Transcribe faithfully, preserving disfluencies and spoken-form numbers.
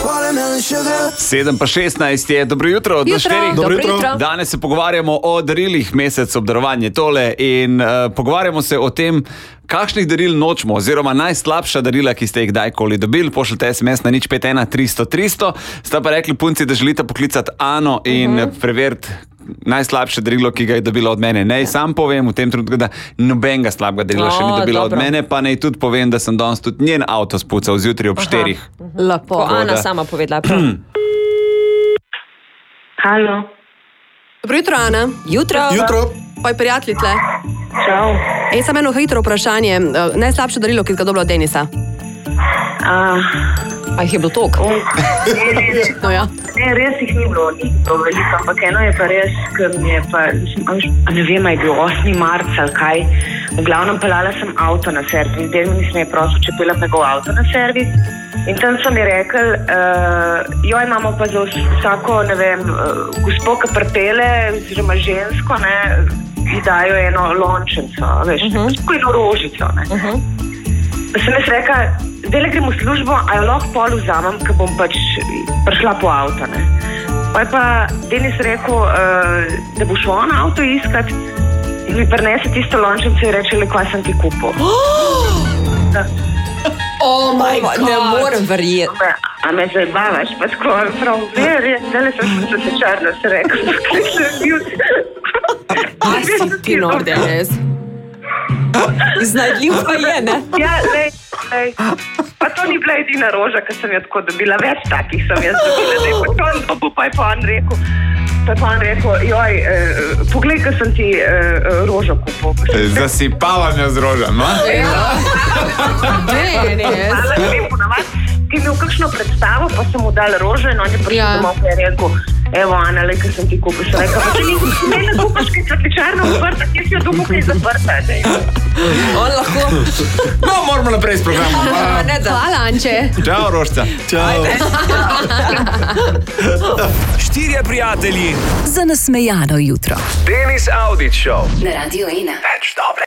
sedem pa šestnajst je, dobro jutro, do štirih. Dobro jutro. Danes se pogovarjamo o darilih, mesec obdarovanje tole in uh, pogovarjamo se o tem, kakšnih daril nočemo, oziroma najslabša darila, ki ste jih kdajkoli dobili. Pošljite es em es na nič pet ena tristo tristo. Sta pa rekli punci, da želite poklicati Ano in uh-huh. preveriti najslabše darilo, ki ga je dobila od mene. Naj sam povem v tem trenutku, da nobenega slabega darila O, še ni dobila dobro. od mene, pa naj tudi povem, da sem danes tudi njen avto spucal zjutraj ob štirih. Lepo. Ko Ana da- sama povedala. prav. Halo, Dobro jutro, Ana. Jutro. Jutro. Oj, prijatelji tle. čau. Ej, samo eno hitro vprašanje. Eh, Najslabše darilo, ki ga dobila od Denisa. Uh, A jih je bilo toliko? No ja. ne, res jih ni bilo, ni bilo veliko, ampak eno je pa res, ker mi je pa, mislim, a veš, a ne vem, a je bil osmi marca ali kaj. V glavnem pelala sem avto na servis, del mi nisem je prosil, če pelem njegov avto na servis. In tam so mi rekli, uh, joj, imamo pa za vsako, ne vem, uh, gospo, ki pripele, oziroma žensko, ne, ji dajo eno lončenco, a veš, uh-huh. tako eno rožico, ne. Uh-huh. Sem jaz rekla, zdaj le grem v službo, a jo lahko pol vzamem, ker bom pač prišla po avto, ne. Pa je pa Denis rekel, uh, da bo šel on avto iskat in mi prinese tisto lončenco in reče, le, kaj sem ti kupil. Da, Oh my God. Ne morem verjeti. me, a me zabavaš, pa tako prav, ne, res, zdaj sem se začarno se rekla, kaj sem bil. Aj si ti nor, Denis. Iznajdljiv pa je, ne? Ja, lej, lej. Pa to ni bila edina roža, ki sem jo tako dobila, več takih sem jaz dobila, da je pa to, bo pa je pa on rekel, pa je pa on rekel, joj, eh, poglej, kaj sem ti eh, rožo kupil. Zasipavam jo z rožami. Denis. Hvala, ne vem, ponavadi, ki je imel kakšno predstavo, pa sem mu dal rože in on je prišel Ja. domov in je rekel, evo, Ana, lej, kaj sem ti kupil. Sem rekel, pa če nisi ne ne kupaš, kaj cvetličarna odprta, kje si jo domov, kaj je zaprta. daj. On lahko. No, moramo naprej s programom. A, ne da. Hvala, Anče. Čau, Rožca. Čau. Štirje prijatelji, Za nasmejano jutro. Denis Audić Show. Na Radio ena. Več dobre